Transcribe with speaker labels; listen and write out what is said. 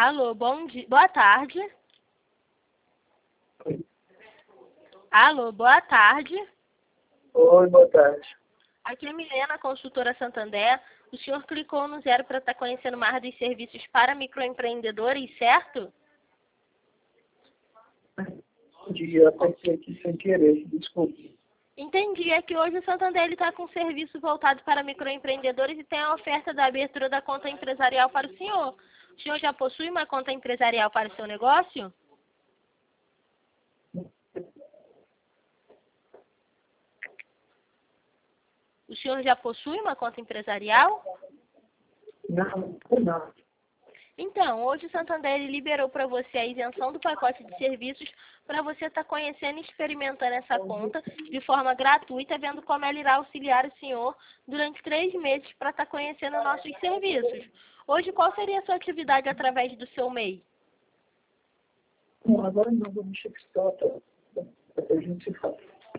Speaker 1: Alô, bom dia. Boa tarde.
Speaker 2: Oi,
Speaker 1: Alô, boa tarde.
Speaker 2: Oi, boa tarde.
Speaker 1: Aqui é Milena, consultora Santander. O senhor clicou no 0 para estar conhecendo mais dos serviços para microempreendedores, certo?
Speaker 2: Bom dia, apertei aqui sem querer, desculpe.
Speaker 1: Entendi. É que hoje o Santander está com um serviço voltado para microempreendedores e tem a oferta da abertura da conta empresarial para o senhor. O senhor já possui uma conta empresarial para o seu negócio? O senhor já possui uma conta empresarial?
Speaker 2: Não.
Speaker 1: Então, hoje o Santander liberou para você a isenção do pacote de serviços para você estar conhecendo e experimentando essa conta de forma gratuita, vendo como ela irá auxiliar o senhor durante 3 meses para estar conhecendo nossos serviços. Hoje, qual seria a sua atividade através do seu MEI?
Speaker 2: Não, agora não, vou mexer com isso, a gente se fala.